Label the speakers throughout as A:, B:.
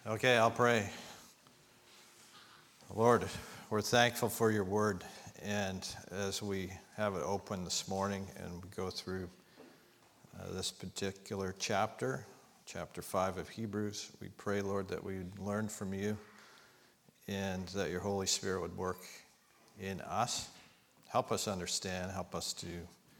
A: Okay, I'll pray. Lord, we're thankful for your word, and as we have it open this morning and we go through this particular chapter 5 of Hebrews, we pray, Lord, that we would learn from you and that your Holy Spirit would work in us. Help us understand, help us to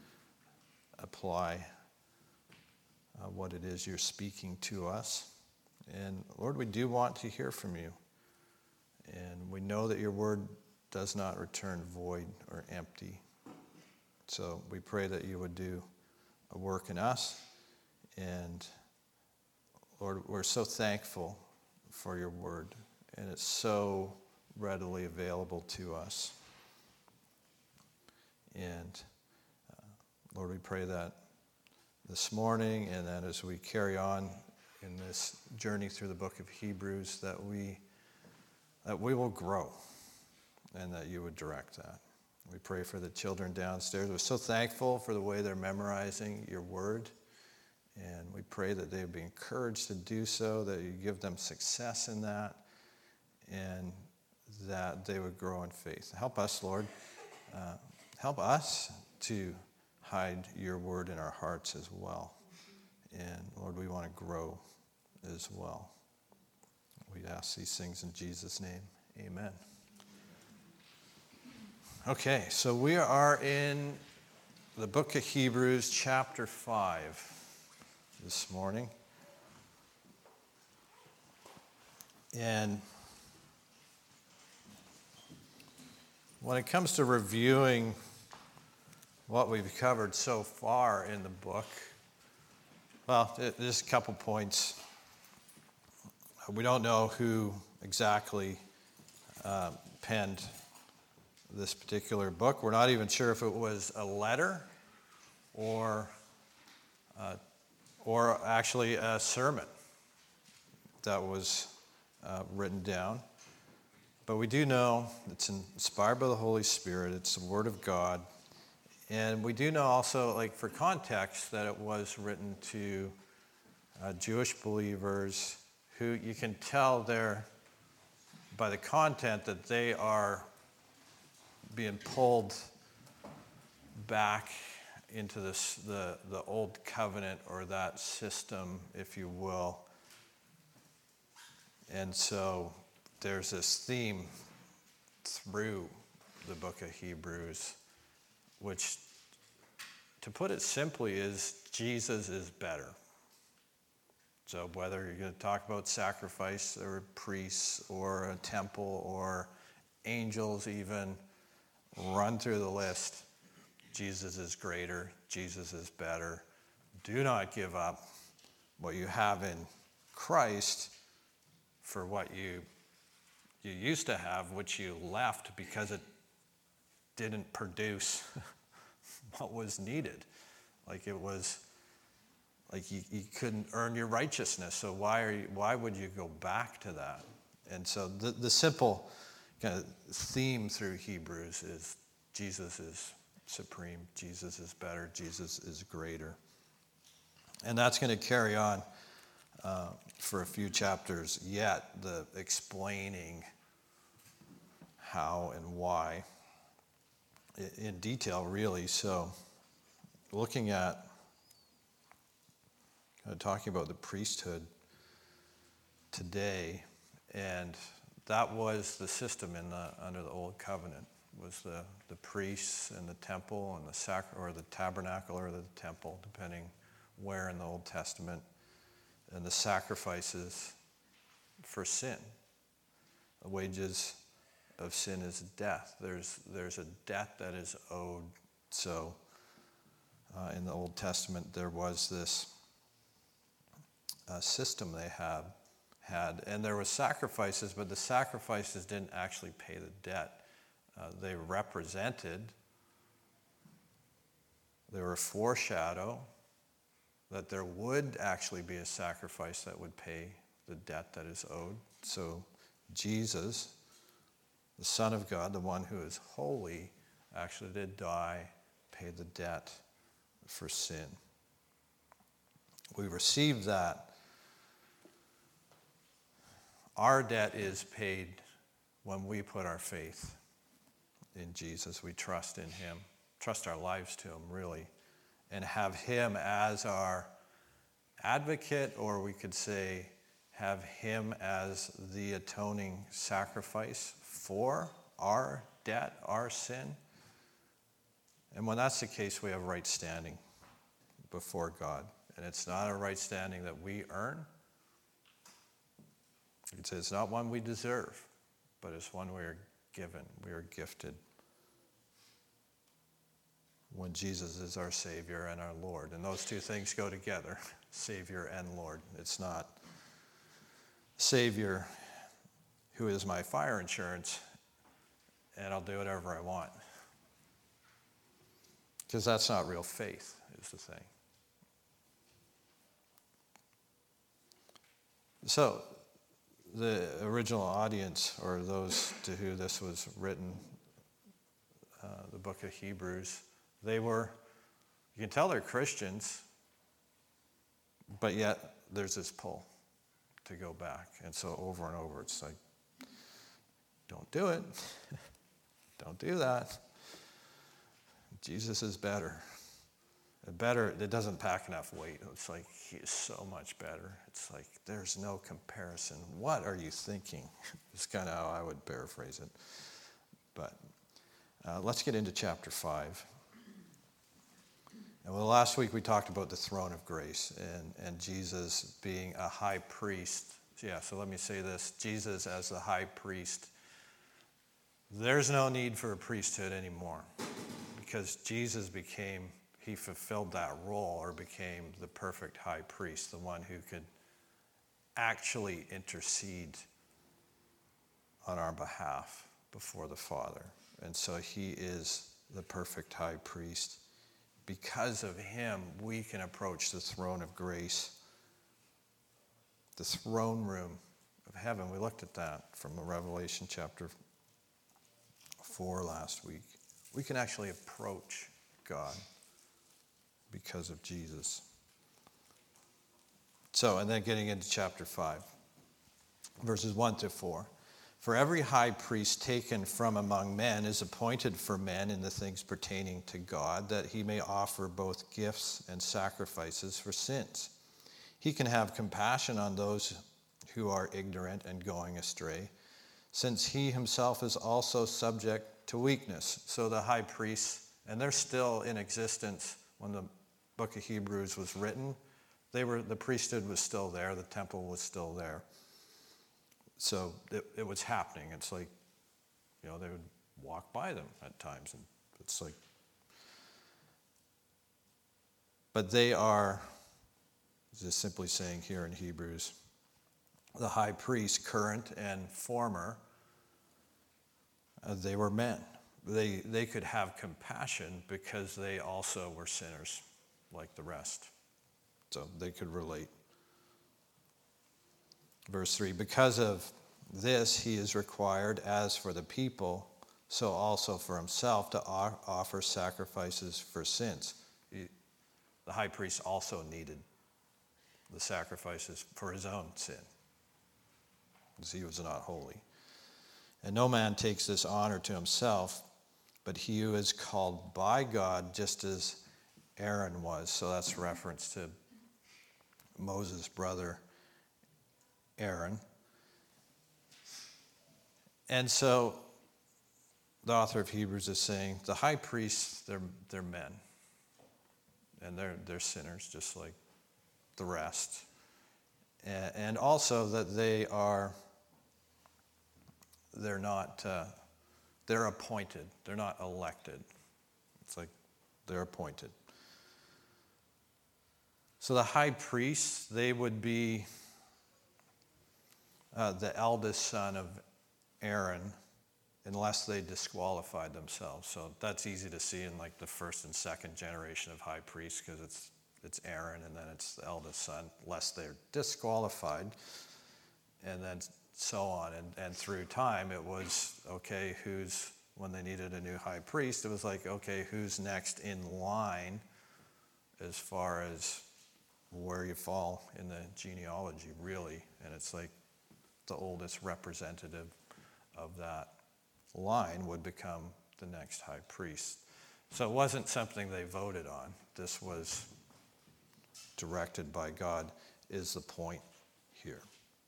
A: apply what it is you're speaking to us. And Lord, we do want to hear from you. And we know that your word does not return void or empty. So we pray that you would do a work in us. And Lord, we're so thankful for your word. And it's so readily available to us. And Lord, we pray that this morning and that as we carry on in this journey through the book of Hebrews, that we will grow and that you would direct that. We pray for the children downstairs. We're so thankful for the way they're memorizing your word. And we pray that they would be encouraged to do so, that you give them success in that, and that they would grow in faith. Help us, Lord. Help us to hide your word in our hearts as well. And Lord, we want to grow as well. We ask these things in Jesus' name. Amen. Okay, so we are in the book of Hebrews, chapter 5 this morning. And when it comes to reviewing what we've covered so far in the book, well, just a couple points. We don't know who exactly penned this particular book. We're not even sure if it was a letter or actually a sermon that was written down. But we do know it's inspired by the Holy Spirit. It's the Word of God. And we do know also, like for context, that it was written to Jewish believers who you can tell by the content that they are being pulled back into the old covenant, or that system, if you will. And so there's this theme through the book of Hebrews, which, to put it simply, is Jesus is better. So whether you're going to talk about sacrifice or priests or a temple or angels even, run through the list. Jesus is greater. Jesus is better. Do not give up what you have in Christ for what you used to have, which you left because it didn't produce what was needed. Like it was, like you couldn't earn your righteousness. So why would you go back to that? And so the simple kind of theme through Hebrews is Jesus is supreme, Jesus is better, Jesus is greater. And that's going to carry on for a few chapters yet, the explaining how and why in detail, really. So looking at talking about the priesthood today, and that was the system under the old covenant, was the priests and the temple and or the tabernacle or the temple, depending where in the Old Testament, and the sacrifices for sin. The wages of sin is death. There's a debt that is owed. So in the Old Testament, there was this system they had, and there was sacrifices, but the sacrifices didn't actually pay the debt. They represented, they were a foreshadow that there would actually be a sacrifice that would pay the debt that is owed. So Jesus, the Son of God, the one who is holy, actually did die, pay the debt for sin. We receive that our debt is paid when we put our faith in Jesus. We trust in him, trust our lives to him, really, and have him as our advocate, or we could say have him as the atoning sacrifice for our debt, our sin. And when that's the case, we have right standing before God. And it's not a right standing that we earn. It's not one we deserve, but it's one we are given, we are gifted. When Jesus is our Savior and our Lord. And those two things go together, Savior and Lord. It's not Savior who is my fire insurance and I'll do whatever I want. Because that's not real faith, is the thing. So, the original audience, or those to who this was written, the book of Hebrews, you can tell they're Christians, but yet there's this pull to go back. And so over and over, it's like, don't do it. Don't do that. Jesus is better. It doesn't pack enough weight. It's like, he is so much better. It's like, there's no comparison. What are you thinking? It's kind of how I would paraphrase it. But let's get into chapter 5. And last week we talked about the throne of grace and Jesus being a high priest. Yeah, so let me say this. Jesus as the high priest. There's no need for a priesthood anymore because Jesus he fulfilled that role, or became the perfect high priest, the one who could actually intercede on our behalf before the Father. And so he is the perfect high priest. Because of him, we can approach the throne of grace, the throne room of heaven. We looked at that from Revelation chapter 4 last week. We can actually approach God because of Jesus. So, and then getting into chapter 5, verses 1 to 4. For every high priest taken from among men is appointed for men in the things pertaining to God, that he may offer both gifts and sacrifices for sins. He can have compassion on those who are ignorant and going astray, since he himself is also subject to weakness. So the high priests, and they're still in existence when the book of Hebrews was written, the priesthood was still there, the temple was still there. So it was happening. It's like, they would walk by them at times. And it's like, but they are, just simply saying here in Hebrews, the high priest, current and former, they were men. They could have compassion because they also were sinners like the rest. So they could relate. Verse 3, because of this he is required, as for the people, so also for himself, to offer sacrifices for sins. The high priest also needed the sacrifices for his own sin, because he was not holy. And no man takes this honor to himself, but he who is called by God, just as Aaron was. So that's reference to Moses' brother Aaron. And so the author of Hebrews is saying the high priests, they're men. And they're sinners just like the rest. And also that they're appointed. They're not elected. It's like they're appointed. So the high priests, they would be the eldest son of Aaron, unless they disqualified themselves. So that's easy to see in like the first and second generation of high priests, because it's Aaron and then it's the eldest son, lest they're disqualified, and then so on. And through time, it was, okay, when they needed a new high priest, it was like, okay, who's next in line as far as where you fall in the genealogy, really. And it's like, the oldest representative of that line would become the next high priest. So it wasn't something they voted on. This was directed by God, is the point here.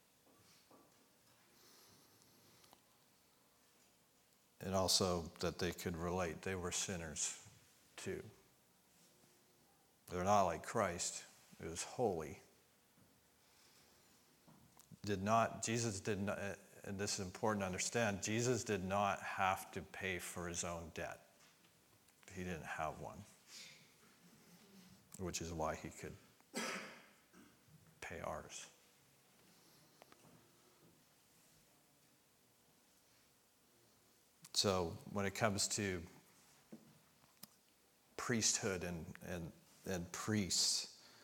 A: And also that they could relate. They were sinners too. They're not like Christ, who was holy. Jesus did not, and this is important to understand, Jesus did not have to pay for his own debt. He didn't have one, which is why he could pay ours. So when it comes to priesthood and priests,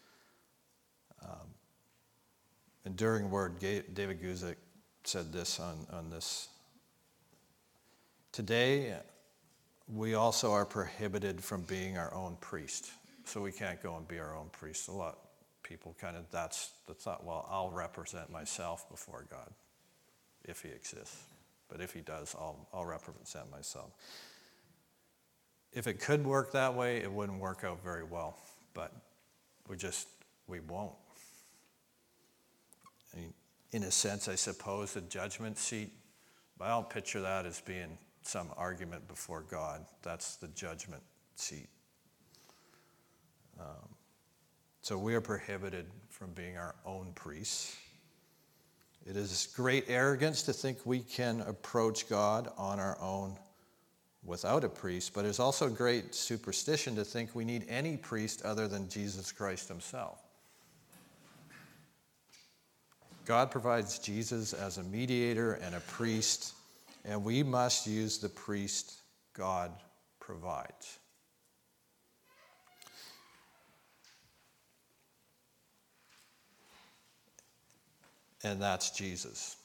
A: enduring word, David Guzik said this on this. Today, we also are prohibited from being our own priest. So we can't go and be our own priest. A lot of people kind of, that's the thought, well, I'll represent myself before God, if he exists. But if he does, I'll represent myself. If it could work that way, it wouldn't work out very well. But we won't. I mean, in a sense, I suppose, the judgment seat, but I don't picture that as being some argument before God. That's the judgment seat. So we are prohibited from being our own priests. It is great arrogance to think we can approach God on our own without a priest, but it's also great superstition to think we need any priest other than Jesus Christ himself. God provides Jesus as a mediator and a priest, and we must use the priest God provides. And that's Jesus.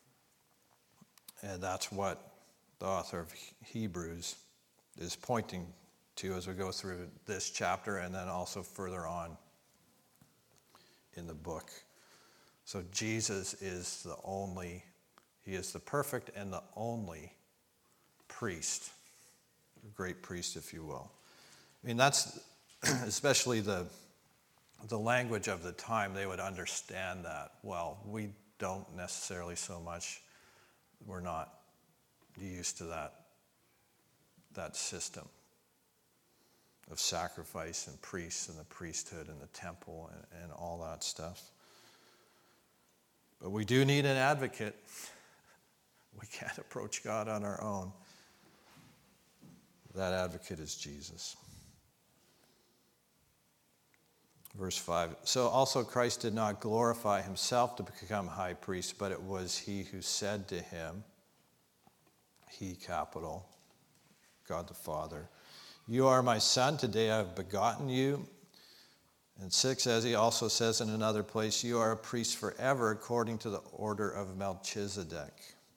A: And that's what the author of Hebrews is pointing to as we go through this chapter and then also further on in the book. So Jesus is he is the perfect and the only priest, great priest, if you will. I mean, that's especially the language of the time, they would understand that well. We don't necessarily so much. We're not used to that system of sacrifice and priests and the priesthood and the temple and all that stuff. But we do need an advocate. We can't approach God on our own. That advocate is Jesus. Verse 5, so also Christ did not glorify himself to become high priest, but it was he who said to him, he capital, God the Father, you are my son, today I have begotten you. And 6, as he also says in another place, you are a priest forever according to the order of Melchizedek.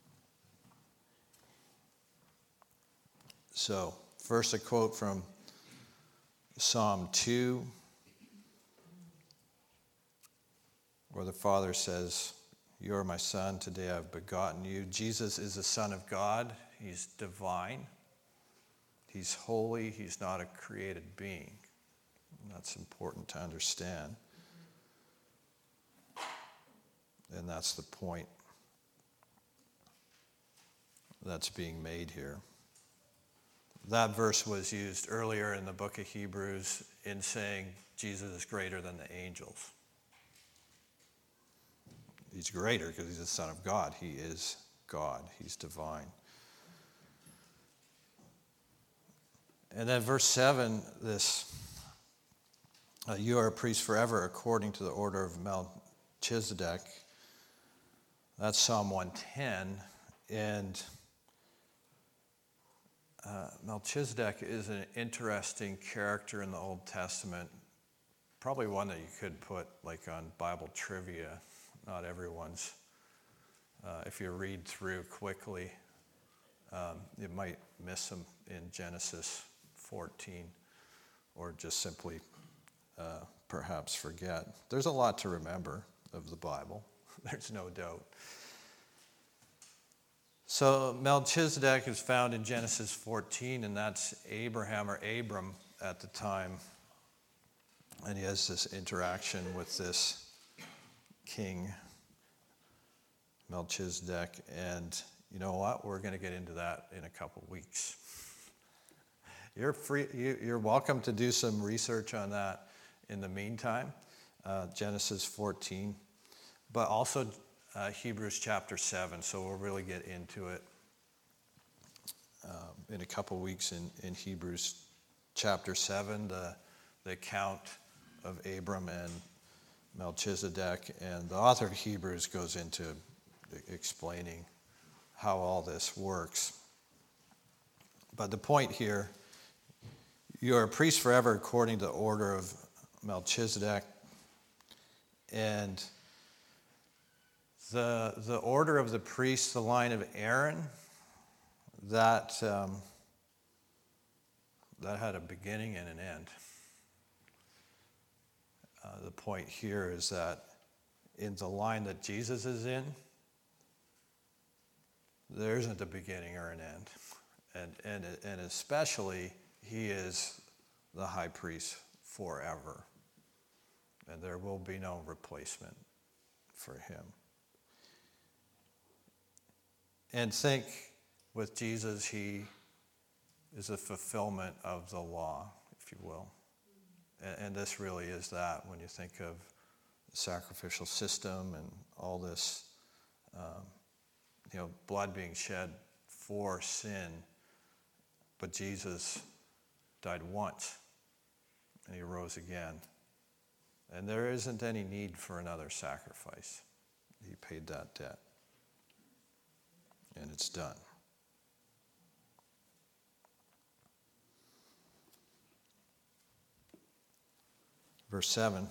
A: So, first a quote from Psalm 2, where the Father says, you are my son, today I have begotten you. Jesus is the Son of God. He's divine. He's holy. He's not a created being. And that's important to understand. And that's the point that's being made here. That verse was used earlier in the book of Hebrews in saying Jesus is greater than the angels. He's greater because he's the Son of God. He is God. He's divine. And then verse 7, this, you are a priest forever according to the order of Melchizedek. That's Psalm 110. And Melchizedek is an interesting character in the Old Testament. Probably one that you could put like on Bible trivia. Not everyone's. If you read through quickly, you might miss them in Genesis 14 or just simply perhaps forget. There's a lot to remember of the Bible. There's no doubt. So Melchizedek is found in Genesis 14, and that's Abraham or Abram at the time. And he has this interaction with this king, Melchizedek. And you know what? We're going to get into that in a couple weeks. You're welcome to do some research on that in the meantime, Genesis 14, but also Hebrews chapter 7. So we'll really get into it in a couple weeks in Hebrews chapter 7, the account of Abram and Melchizedek. And the author of Hebrews goes into explaining how all this works. But the point here, you are a priest forever according to the order of Melchizedek. And the order of the priest, the line of Aaron, that had a beginning and an end. The point here is that in the line that Jesus is in, there isn't a beginning or an end. And especially, he is the high priest forever. And there will be no replacement for him. And think, with Jesus, he is a fulfillment of the law, if you will. And this really is that when you think of the sacrificial system and all this, blood being shed for sin. But Jesus died once, and he rose again. And there isn't any need for another sacrifice. He paid that debt. And it's done. Verse 7.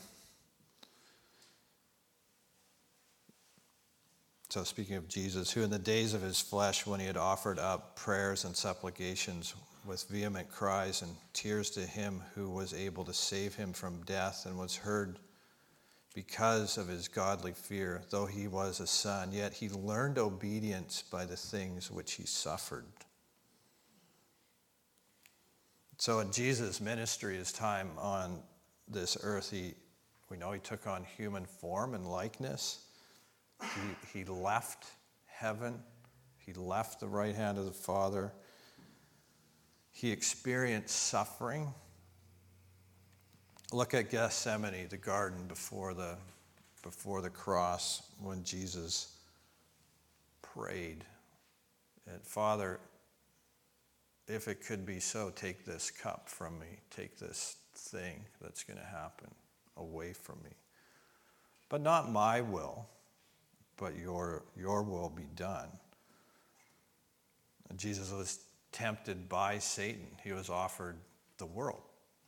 A: So speaking of Jesus, who in the days of his flesh, when he had offered up prayers and supplications with vehement cries and tears to him who was able to save him from death, and was heard because of his godly fear, though he was a son, yet he learned obedience by the things which he suffered. So in Jesus' ministry, his time on this earth, we know he took on human form and likeness. He left heaven. He left the right hand of the Father. He experienced suffering. Look at Gethsemane, the garden before the cross, when Jesus prayed. And Father, if it could be so, take this cup from me. Take this thing that's going to happen away from me. But not my will, but your will be done. And Jesus was tempted by Satan. He was offered the world.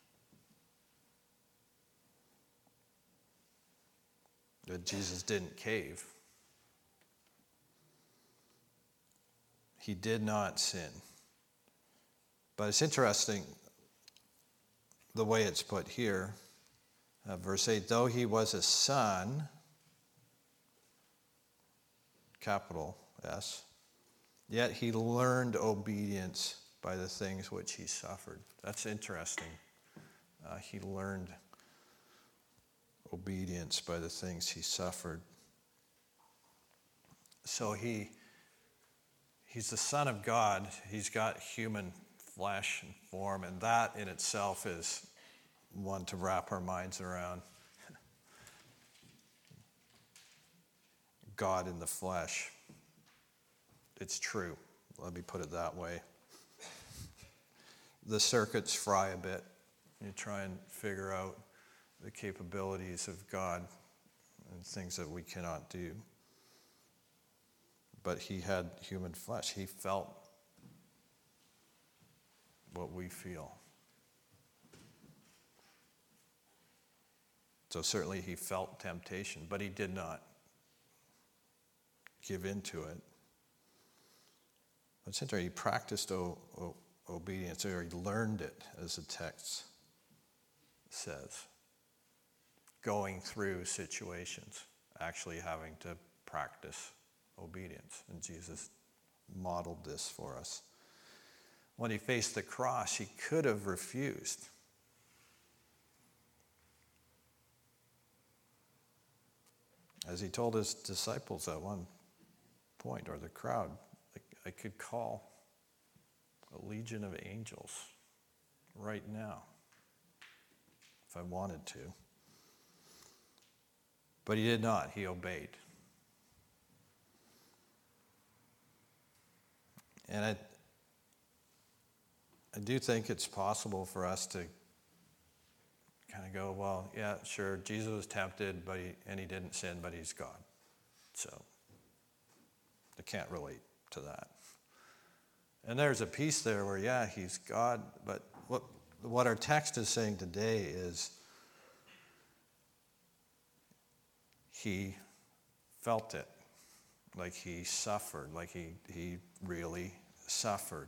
A: But Jesus didn't cave. He did not sin. But it's interesting the way it's put here. Verse 8, though he was a son, capital S, yet he learned obedience by the things which he suffered. That's interesting. He learned obedience by the things he suffered. So he's the Son of God. He's got human flesh and form, and that in itself is one to wrap our minds around. God in the flesh. It's true. Let me put it that way. The circuits fry a bit. You try and figure out the capabilities of God and things that we cannot do. But he had human flesh. He felt what we feel. So certainly he felt temptation, but he did not give in to it. It's interesting, he practiced obedience, or he learned it, as the text says. Going through situations, actually having to practice obedience. And Jesus modeled this for us. When he faced the cross, he could have refused. As he told his disciples at one point, or the crowd, I could call a legion of angels right now if I wanted to. But he did not. He obeyed. And I do think it's possible for us to kind of go, well, yeah, sure, Jesus was tempted, and he didn't sin, but he's God. So I can't relate to that. And there's a piece there where, yeah, he's God, but what our text is saying today is he felt it, like he suffered, like he really suffered.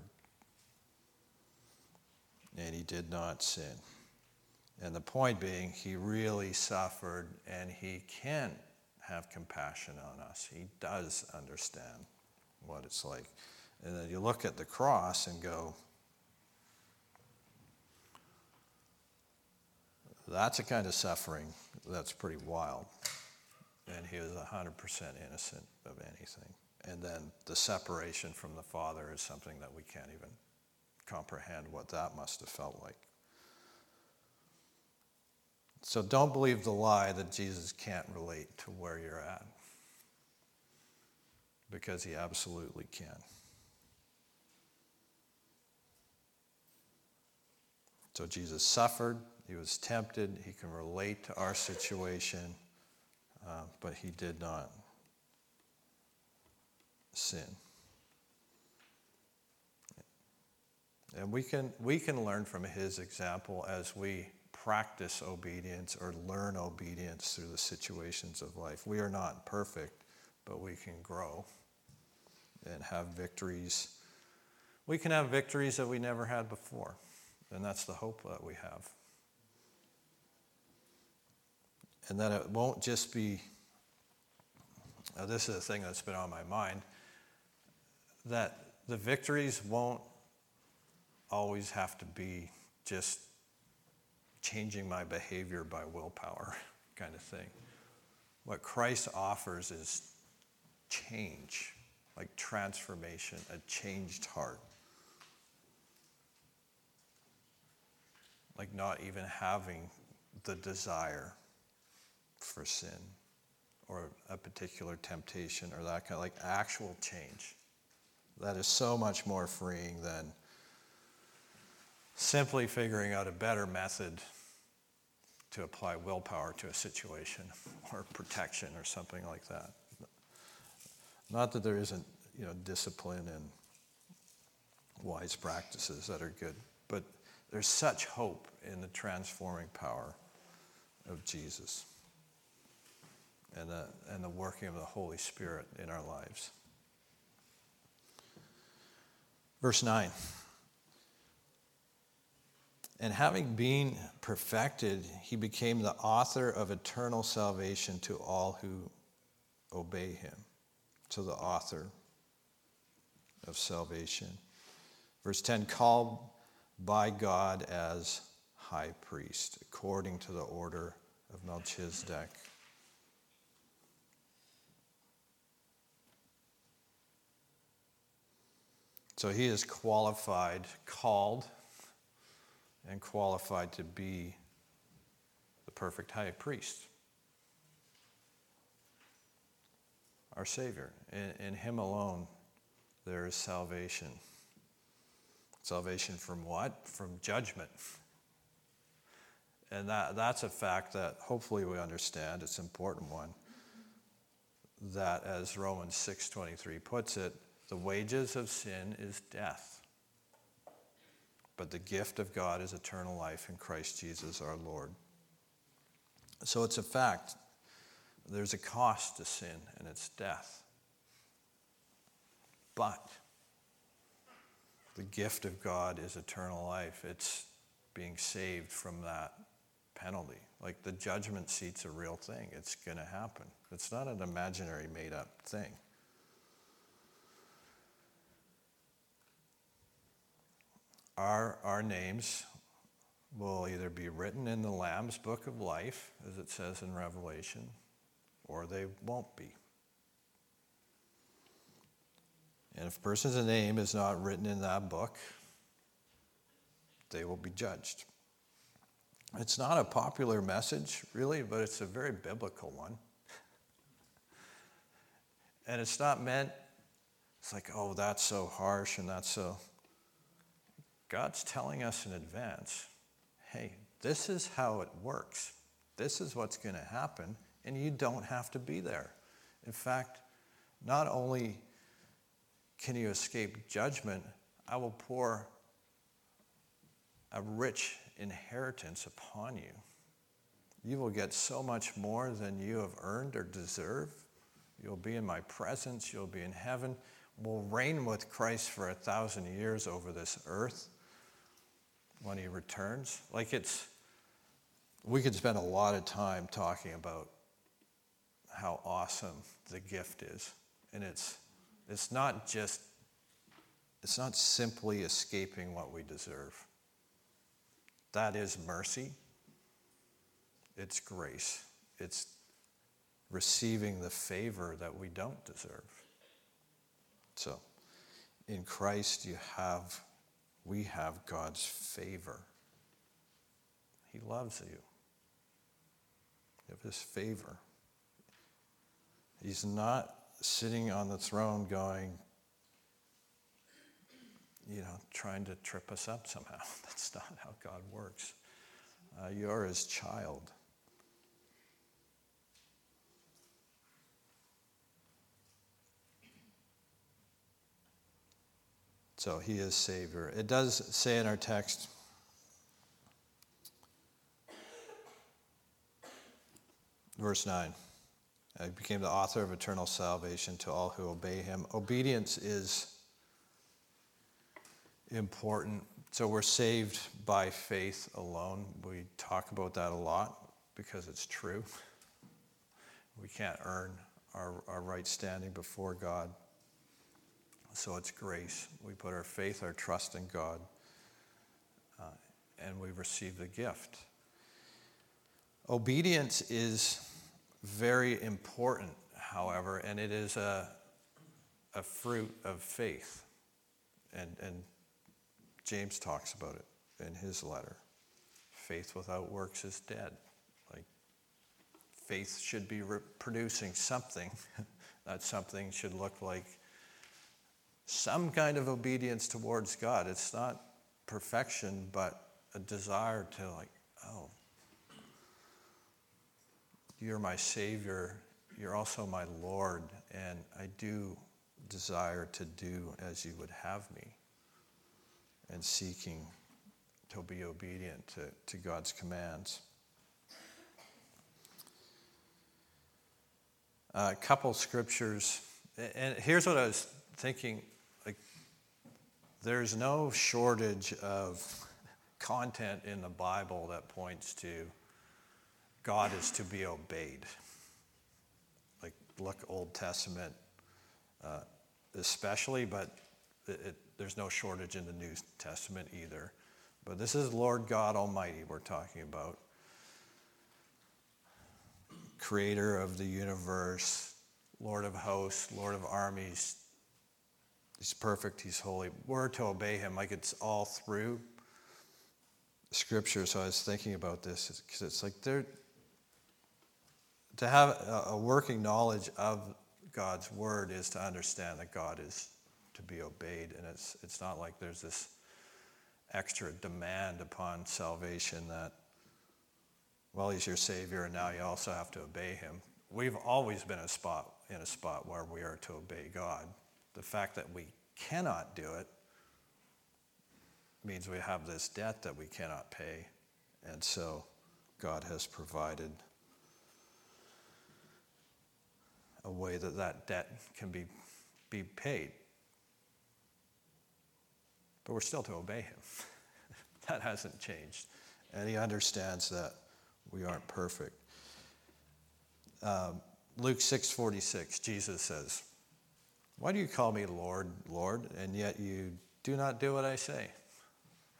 A: And he did not sin. And the point being, he really suffered, and he can have compassion on us. He does understand what it's like. And then you look at the cross and go, that's a kind of suffering that's pretty wild. And he was 100% innocent of anything. And then the separation from the Father is something that we can't even comprehend what that must have felt like. So don't believe the lie that Jesus can't relate to where you're at, because he absolutely can. So Jesus suffered, he was tempted, he can relate to our situation, but he did not sin. And we can learn from his example as we practice obedience or learn obedience through the situations of life. We are not perfect, but we can grow and have victories. We can have victories that we never had before, and that's the hope that we have. And that it won't just be, this is a thing that's been on my mind, that the victories won't always have to be just changing my behavior by willpower kind of thing. What Christ offers is change, like transformation, a changed heart. Like not even having the desire for sin or a particular temptation or that kind of, like actual change. That is so much more freeing than simply figuring out a better method to apply willpower to a situation or protection or something like that. Not that there isn't, discipline and wise practices that are good, but there's such hope in the transforming power of Jesus and the working of the Holy Spirit in our lives. Verse 9. And having been perfected, he became the author of eternal salvation to all who obey him. So the author of salvation. Verse 10, called by God as high priest, according to the order of Melchizedek. So he is qualified, called, and qualified to be the perfect high priest, our Savior. In him alone, there is salvation. Salvation from what? From judgment. And that's a fact that hopefully we understand. It's an important one. That, as Romans 6:23 puts it, the wages of sin is death. But the gift of God is eternal life in Christ Jesus our Lord. So it's a fact. There's a cost to sin, and it's death. But the gift of God is eternal life. It's being saved from that penalty. Like the judgment seat's a real thing. It's going to happen. It's not an imaginary, made-up thing. our names will either be written in the Lamb's book of life, as it says in Revelation, or they won't be. And if a person's name is not written in that book, they will be judged. It's not a popular message, really, but it's a very biblical one. And it's not meant, it's like, oh, that's so harsh and that's so... God's telling us in advance, hey, this is how it works. This is what's going to happen, and you don't have to be there. In fact, not only can you escape judgment, I will pour a rich inheritance upon you. You will get so much more than you have earned or deserve. You'll be in my presence. You'll be in heaven. We'll reign with Christ for 1,000 years over this earth when he returns. We could spend a lot of time talking about how awesome the gift is. And it's not simply escaping what we deserve. That is mercy. It's grace. It's receiving the favor that we don't deserve. So, in Christ we have God's favor. He loves you. You have his favor. He's not sitting on the throne going, trying to trip us up somehow. That's not how God works. You're his child. So he is Savior. It does say in our text, verse 9, he became the author of eternal salvation to all who obey him. Obedience is important. So we're saved by faith alone. We talk about that a lot because it's true. We can't earn our right standing before God. So it's grace. We put our faith, our trust in God, and we receive the gift. Obedience is very important, however, and it is a fruit of faith. And James talks about it in his letter. Faith without works is dead. Faith should be producing something. That something should look like some kind of obedience towards God. It's not perfection, but a desire to you're my Savior, you're also my Lord, and I do desire to do as you would have me, and seeking to be obedient to God's commands. A couple scriptures, and here's what I was thinking. There's no shortage of content in the Bible that points to God is to be obeyed. Look Old Testament especially, but there's no shortage in the New Testament either. But this is Lord God Almighty we're talking about. Creator of the universe, Lord of hosts, Lord of armies. He's perfect, he's holy. We're to obey him. It's all through Scripture. So I was thinking about this because it's to have a working knowledge of God's word is to understand that God is to be obeyed. And it's not like there's this extra demand upon salvation that, well, he's your Savior and now you also have to obey him. We've always been in a spot where we are to obey God. The fact that we cannot do it means we have this debt that we cannot pay. And so God has provided a way that debt can be paid. But we're still to obey him. That hasn't changed. And he understands that we aren't perfect. Luke 6:46, Jesus says, "Why do you call me Lord, Lord, and yet you do not do what I say?"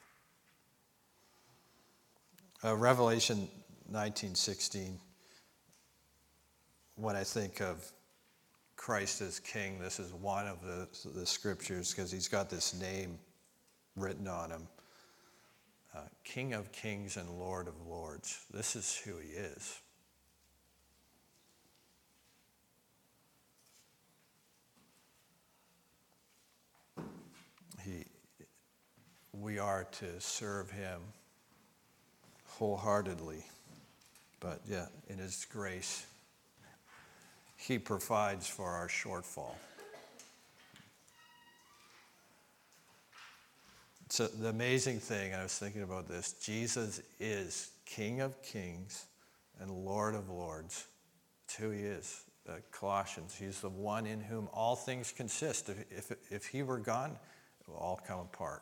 A: Revelation 19:16, when I think of Christ as King, this is one of the scriptures because he's got this name written on him. King of Kings and Lord of Lords. This is who he is. We are to serve him wholeheartedly, but yeah, in his grace, he provides for our shortfall. So the amazing thing, I was thinking about this, Jesus is King of Kings and Lord of Lords. It's who he is. Colossians, he's the one in whom all things consist. If he were gone, it will all come apart.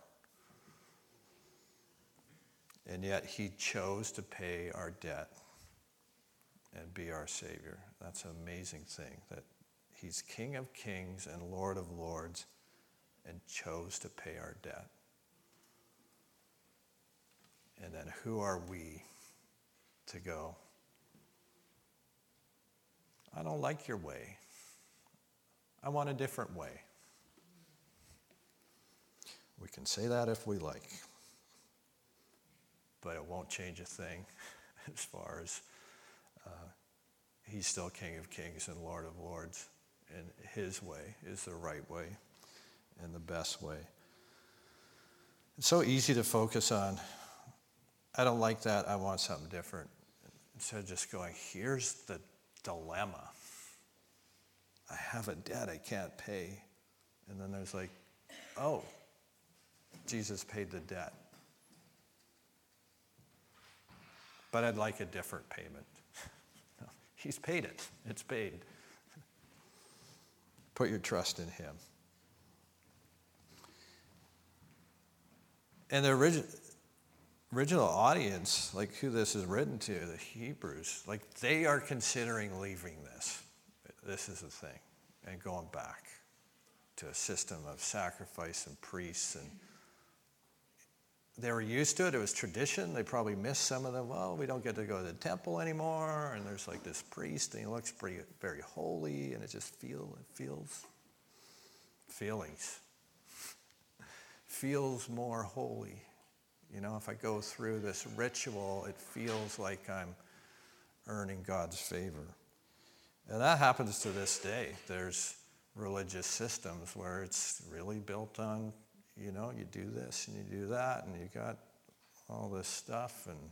A: And yet he chose to pay our debt and be our Savior. That's an amazing thing, that he's King of Kings and Lord of Lords and chose to pay our debt. And then who are we to go, I don't like your way. I want a different way. We can say that if we like, but it won't change a thing as far as he's still King of Kings and Lord of Lords, and his way is the right way and the best way. It's so easy to focus on, I don't like that, I want something different, instead of just going, here's the dilemma. I have a debt I can't pay. And then there's like, oh, Jesus paid the debt. But I'd like a different payment. No, he's paid it. It's paid. Put your trust in him. And the original audience, like who this is written to, the Hebrews, like they are considering leaving this. This is the thing. And going back to a system of sacrifice and priests, and they were used to it. It was tradition. They probably missed some of them. Well, we don't get to go to the temple anymore, and there's like this priest, and he looks very holy, and it just feels more holy. You know, if I go through this ritual, it feels like I'm earning God's favor. And that happens to this day. There's religious systems where it's really built on, you know, you do this and you do that, and you got all this stuff, and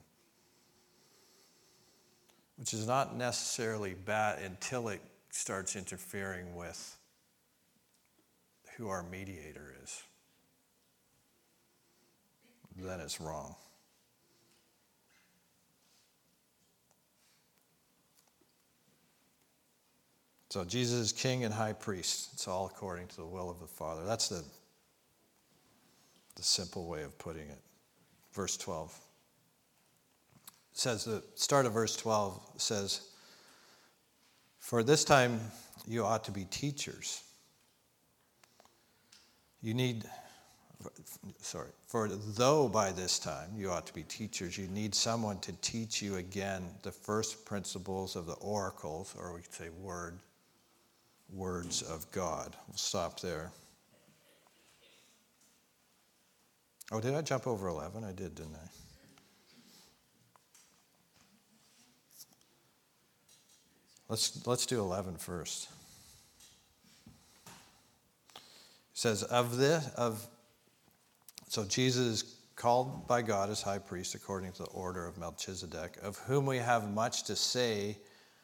A: which is not necessarily bad until it starts interfering with who our mediator is. Then it's wrong. So Jesus is King and High Priest. It's all according to the will of the Father. That's the simple way of putting it. Verse 12. It says, the start of verse 12 says, for this time you ought to be teachers. For though by this time you ought to be teachers, you need someone to teach you again the first principles of the oracles, or we could say words of God. We'll stop there. Oh, did I jump over 11? I did, didn't I? Let's do 11 first. It says, so Jesus is called by God as high priest according to the order of Melchizedek, of whom we have much to say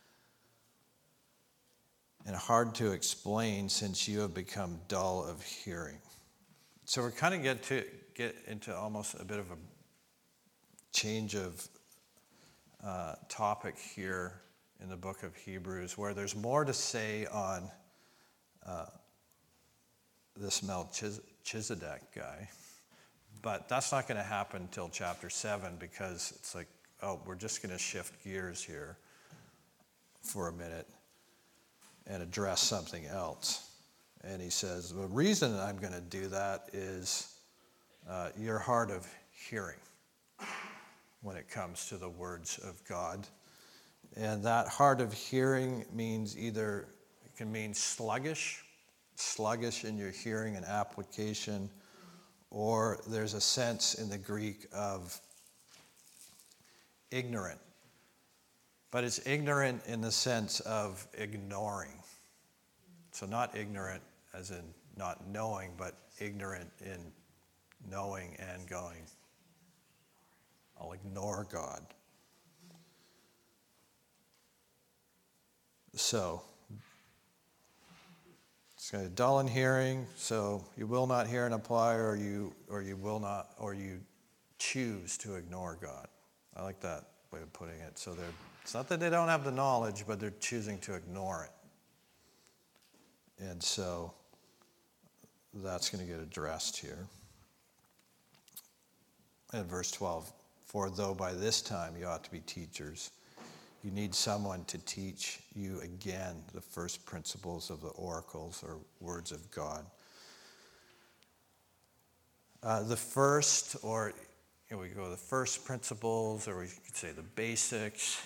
A: and hard to explain, since you have become dull of hearing. So we're kind of get into almost a bit of a change of topic here in the book of Hebrews, where there's more to say on this Melchizedek guy. But that's not going to happen until chapter 7, because it's like, oh, we're just going to shift gears here for a minute and address something else. And he says, the reason I'm going to do that is you're hard of hearing. when it comes to the words of God. And that hard of hearing means it can mean sluggish in your hearing and application, or there's a sense in the Greek of ignorant. But it's ignorant in the sense of ignoring. So not ignorant as in not knowing, but ignorant in knowing and going, I'll ignore God. So, it's kind of dull in hearing, so you will not hear and apply, or you choose to ignore God. I like that way of putting it. So it's not that they don't have the knowledge, but they're choosing to ignore it. And so that's going to get addressed here. In verse 12, for though by this time you ought to be teachers, you need someone to teach you again the first principles of the oracles or words of God. The first, or we go the first principles, or we could say the basics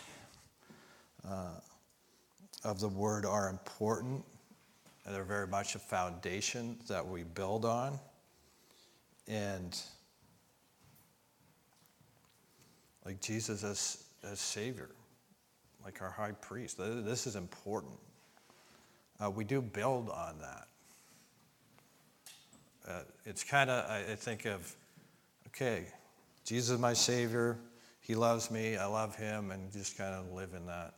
A: of the word are important. And they're very much a foundation that we build on. And like Jesus as Savior, like our high priest, this is important. We do build on that. It's kind of, I think of, okay, Jesus is my Savior, he loves me, I love him, and just kind of live in that.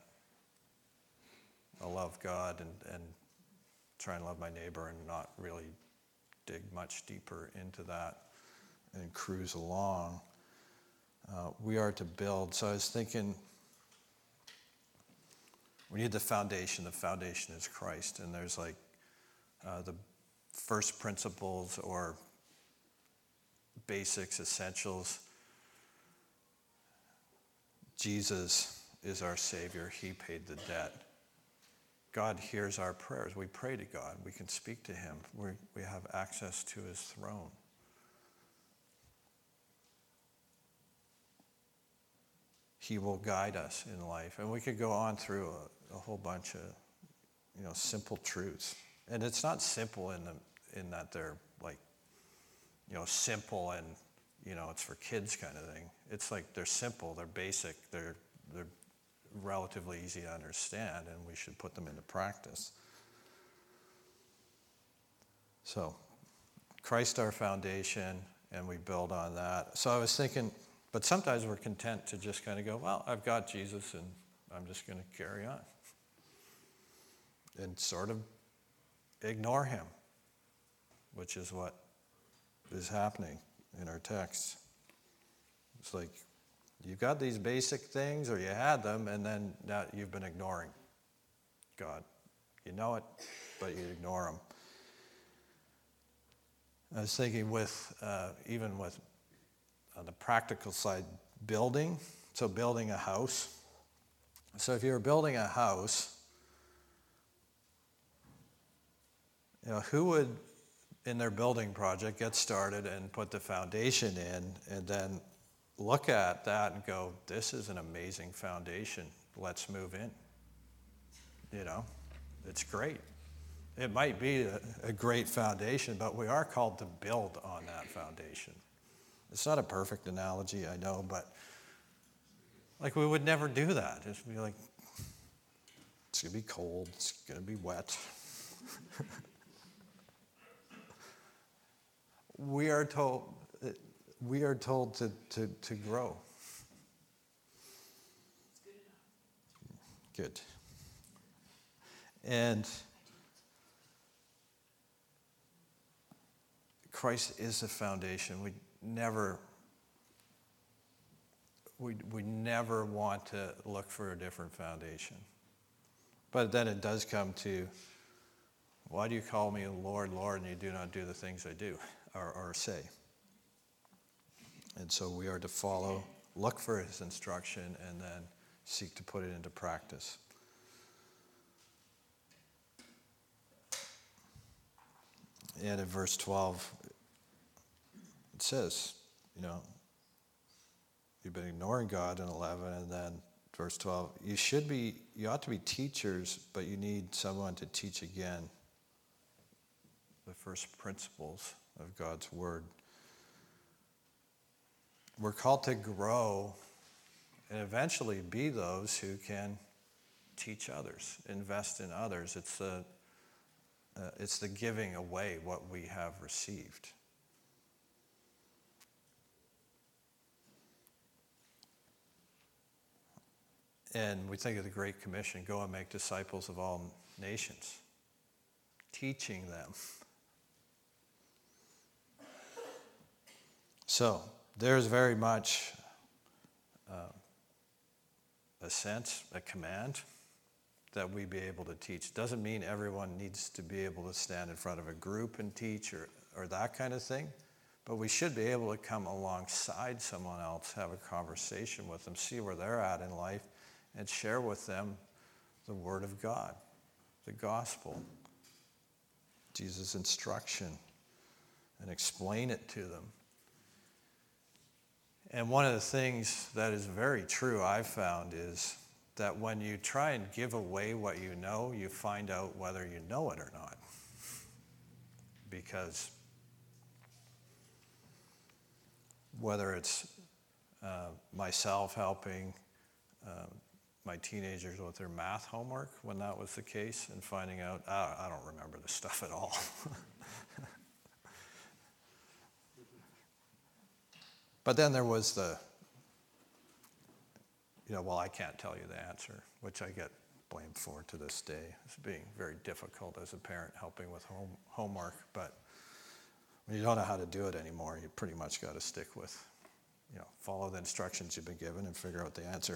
A: I love God and try and love my neighbor and not really dig much deeper into that and cruise along. We are to build. So I was thinking, we need the foundation. The foundation is Christ. And there's like the first principles or basics, essentials. Jesus is our Savior. He paid the debt. God hears our prayers. We pray to God. We can speak to him. We have access to his throne. He will guide us in life. And we could go on through a whole bunch of, simple truths. And it's not simple in that they're like, simple and, it's for kids kind of thing. It's like they're simple, they're basic, they're relatively easy to understand, and we should put them into practice. So, Christ our foundation, and we build on that. So I was thinking, but sometimes we're content to just kind of go, well, I've got Jesus, and I'm just going to carry on. And sort of ignore him, which is what is happening in our text. It's like, you've got these basic things, or you had them, and then now you've been ignoring God. You know it, but you ignore him. I was thinking even with on the practical side, building. So building a house. So if you're building a house, who would, in their building project, get started and put the foundation in, and then look at that and go, this is an amazing foundation. Let's move in. It's great. It might be a great foundation, but we are called to build on that foundation. It's not a perfect analogy, I know, but like we would never do that. It'd be like, it's going to be cold, it's going to be wet. We are told to grow. Good. And Christ is the foundation. We never want to look for a different foundation. But then it does come to, why do you call me Lord, Lord, and you do not do the things I do or say? And so we are to follow, look for his instruction, and then seek to put it into practice. And in verse 12, it says, you've been ignoring God in 11, and then verse 12, you ought to be teachers, but you need someone to teach again the first principles of God's word. We're called to grow and eventually be those who can teach others, invest in others. It's the giving away what we have received. And we think of the Great Commission, go and make disciples of all nations, teaching them. So, there's very much a sense, a command that we be able to teach. Doesn't mean everyone needs to be able to stand in front of a group and teach or that kind of thing, but we should be able to come alongside someone else, have a conversation with them, see where they're at in life, and share with them the Word of God, the gospel, Jesus' instruction, and explain it to them. And one of the things that is very true, I've found, is that when you try and give away what you know, you find out whether you know it or not. Because whether it's myself helping my teenagers with their math homework when that was the case, and finding out, I don't remember this stuff at all. But then there was well, I can't tell you the answer, which I get blamed for to this day. It's being very difficult as a parent helping with homework, but when you don't know how to do it anymore, you pretty much got to stick with, follow the instructions you've been given and figure out the answer.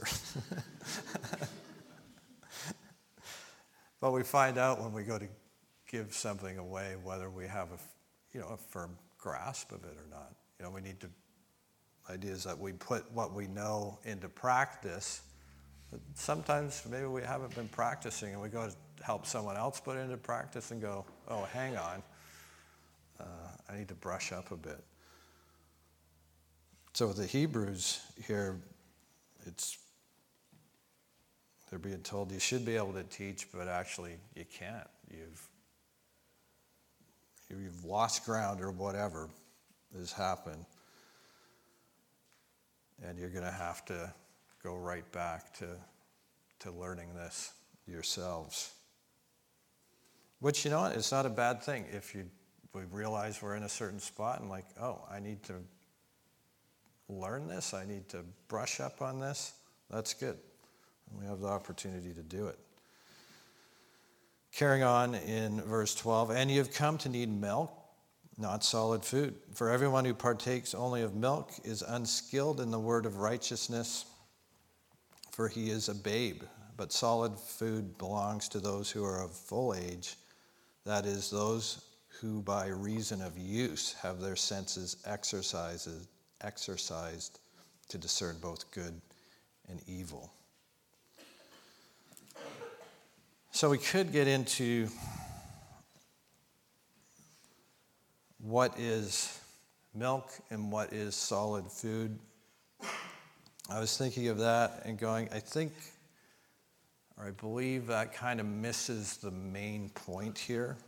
A: But we find out when we go to give something away whether we have a firm grasp of it or not. We need to ideas that we put what we know into practice. But sometimes maybe we haven't been practicing, and we go to help someone else put it into practice and go, oh, hang on, I need to brush up a bit. So with the Hebrews here, they're being told you should be able to teach, but actually you can't. You've lost ground or whatever has happened. And you're going to have to go right back to learning this yourselves. Which, it's not a bad thing if we realize we're in a certain spot and I need to learn this, I need to brush up on this. That's good. And we have the opportunity to do it. Carrying on in verse 12, and you have come to need milk, not solid food. For everyone who partakes only of milk is unskilled in the word of righteousness, for he is a babe. But solid food belongs to those who are of full age, that is, those who by reason of use have their senses exercised to discern both good and evil. So we could get into what is milk and what is solid food. I was thinking of that and going, I believe that kind of misses the main point here.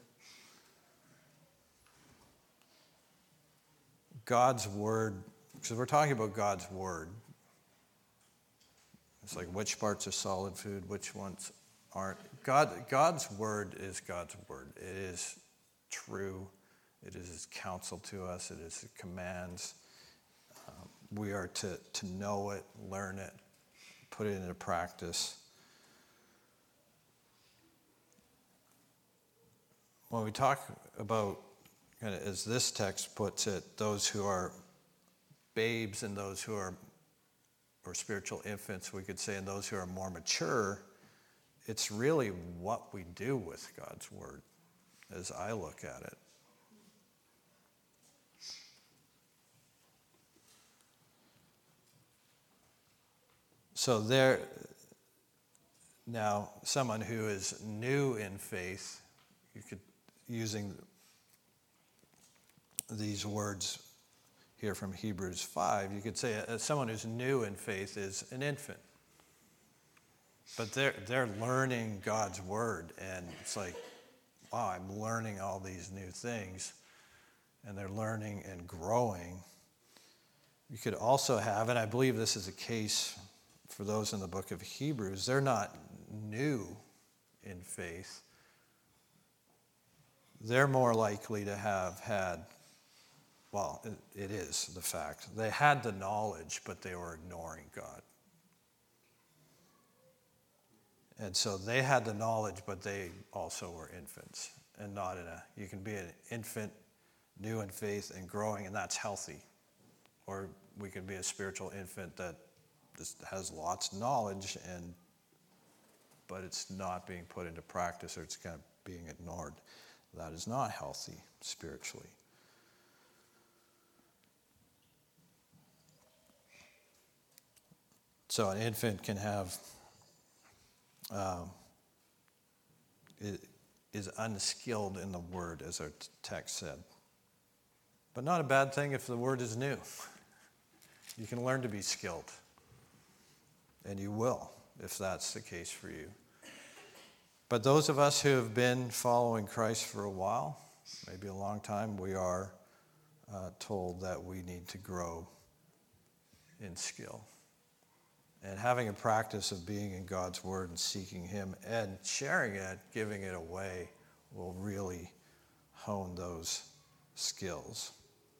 A: God's word, because we're talking about God's word. It's like which parts are solid food, which ones aren't. God's word is God's word. It is true. It is his counsel to us. It is his commands. We are to know it, learn it, put it into practice. When we talk about, as this text puts it, those who are babes and those who are, or spiritual infants, we could say, and those who are more mature, it's really what we do with God's word, as I look at it. So now someone who is new in faith, using these words, here from Hebrews 5, you could say someone who's new in faith is an infant. But they're learning God's word, and it's like, wow, I'm learning all these new things, and they're learning and growing. You could also have, and I believe this is a case for those in the book of Hebrews, they're not new in faith. They're more likely to have had, well, it is the fact, they had the knowledge, but they were ignoring God. And so they had the knowledge, but they also were infants. And not you can be an infant, new in faith and growing, and that's healthy. Or we can be a spiritual infant that just has lots of knowledge, but it's not being put into practice, or it's kind of being ignored. That is not healthy spiritually. So an infant can have, is unskilled in the word, as our text said. But not a bad thing if the word is new. You can learn to be skilled. And you will, if that's the case for you. But those of us who have been following Christ for a while, maybe a long time, we are told that we need to grow in skill. And having a practice of being in God's word and seeking him and sharing it, giving it away, will really hone those skills.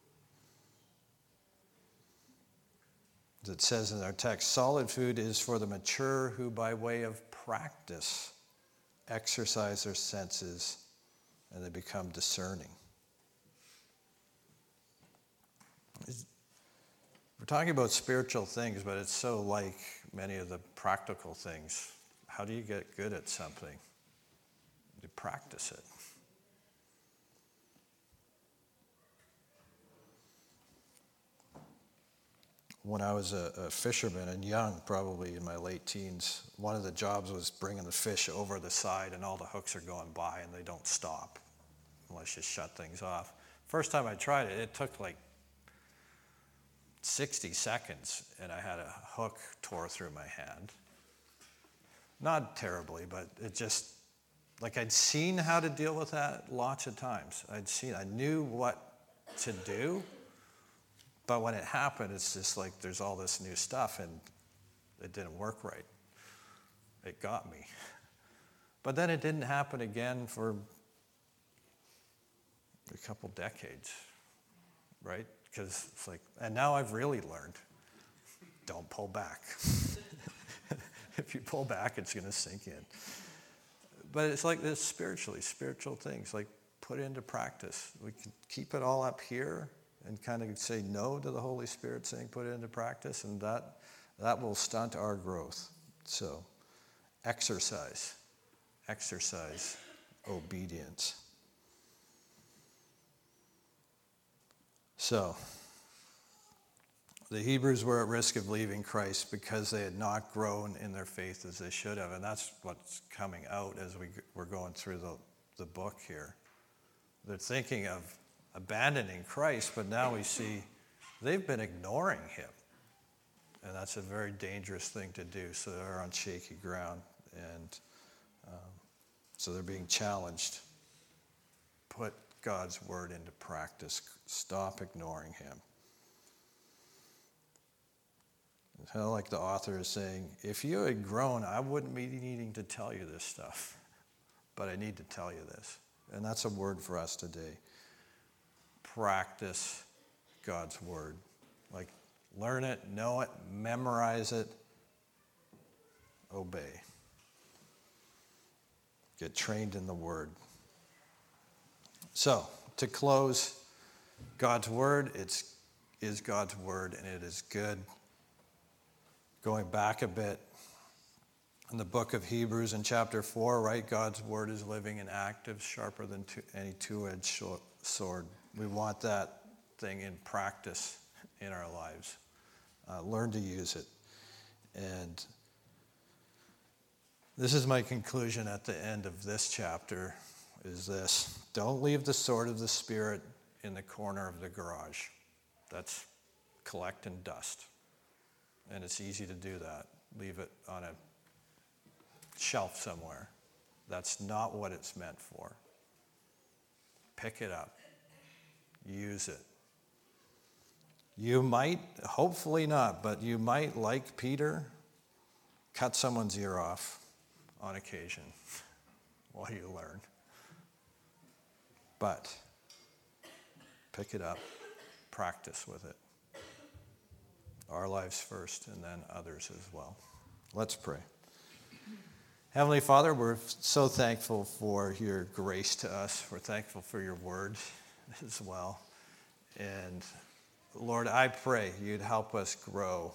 A: As it says in our text, solid food is for the mature who by way of practice exercise their senses and they become discerning. We're talking about spiritual things, but it's so like many of the practical things. How do you get good at something? You practice it. When I was a fisherman and young, probably in my late teens, one of the jobs was bringing the fish over the side, and all the hooks are going by and they don't stop unless you shut things off. First time I tried it, it took like 60 seconds, and I had a hook tore through my hand. Not terribly, but it just, like I'd seen how to deal with that lots of times. I knew what to do, but when it happened, it's just like there's all this new stuff, and it didn't work right. It got me. But then it didn't happen again for a couple decades, right? Because it's like, and now I've really learned, don't pull back. If you pull back, it's going to sink in. But it's like this spiritual things, like put into practice. We can keep it all up here and kind of say no to the Holy Spirit saying put it into practice, and that will stunt our growth. So exercise obedience. So, the Hebrews were at risk of leaving Christ because they had not grown in their faith as they should have. And that's what's coming out as we're going through the book here. They're thinking of abandoning Christ, but now we see they've been ignoring him. And that's a very dangerous thing to do. So they're on shaky ground. And so they're being challenged. Put God's word into practice. Stop ignoring him. It's kind of like the author is saying, if you had grown, I wouldn't be needing to tell you this stuff. But I need to tell you this. And that's a word for us today. Practice God's word. Like, learn it, know it, memorize it, obey. Get trained in the word. So, to close, God's word, is God's word, and it is good. Going back a bit, in the book of Hebrews in chapter 4, right, God's word is living and active, sharper than any two-edged sword. We want that thing in practice in our lives. Learn to use it. And this is my conclusion at the end of this chapter, is this. Don't leave the sword of the Spirit in the corner of the garage. That's collecting dust. And it's easy to do that. Leave it on a shelf somewhere. That's not what it's meant for. Pick it up. Use it. You might, hopefully not, but you might, like Peter, cut someone's ear off on occasion while you learn. But pick it up, practice with it. Our lives first, and then others as well. Let's pray. Heavenly Father, we're so thankful for your grace to us. We're thankful for your word as well. And Lord, I pray you'd help us grow.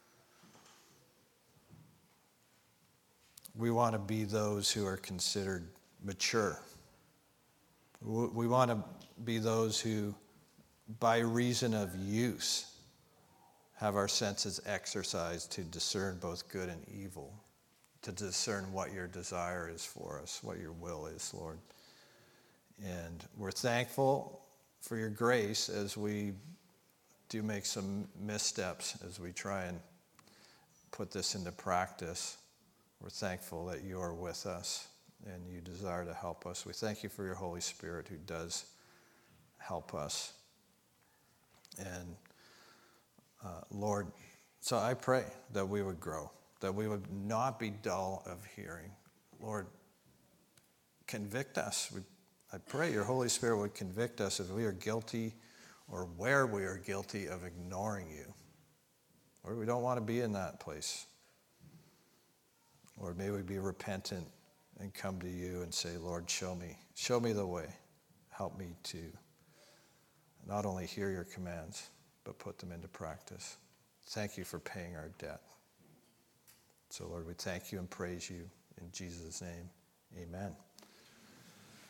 A: We want to be those who are considered mature. We want to be those who, by reason of use, have our senses exercised to discern both good and evil, to discern what your desire is for us, what your will is, Lord. And we're thankful for your grace as we do make some missteps as we try and put this into practice. We're thankful that you are with us and you desire to help us. We thank you for your Holy Spirit who does help us. And Lord, so I pray that we would grow, that we would not be dull of hearing. Lord, convict us. I pray your Holy Spirit would convict us if we are guilty or where we are guilty of ignoring you. Lord, we don't want to be in that place. Lord, may we be repentant and come to you and say, Lord, show me the way. Help me to not only hear your commands, but put them into practice. Thank you for paying our debt. So, Lord, we thank you and praise you in Jesus' name. Amen.